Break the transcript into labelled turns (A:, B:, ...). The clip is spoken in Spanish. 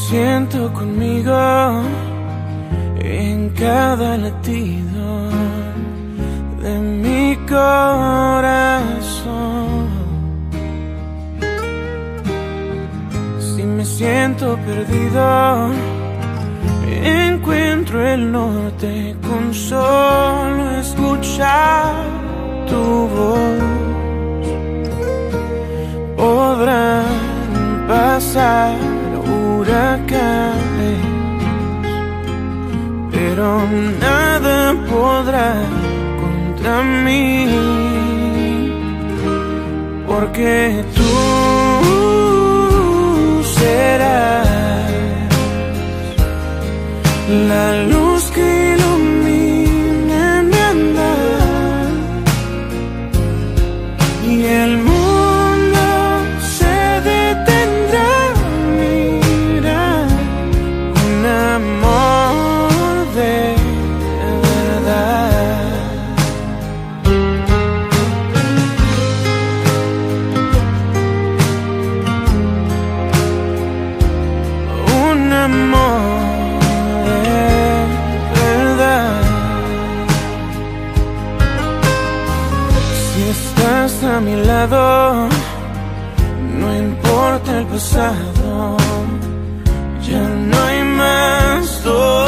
A: siento conmigo en cada latido de mi corazón. Si me siento perdido, encuentro el norte con solo escuchar tu voz. Podrán pasar huracanes, pero nada podrá contra mí, porque tú serás la luz que ilumina mi andar, y el mundo se detendrá a mirar un amor de verdad. Un amor de verdad. Si estás a mi lado, no importa el pasado, ya no hay más dolor.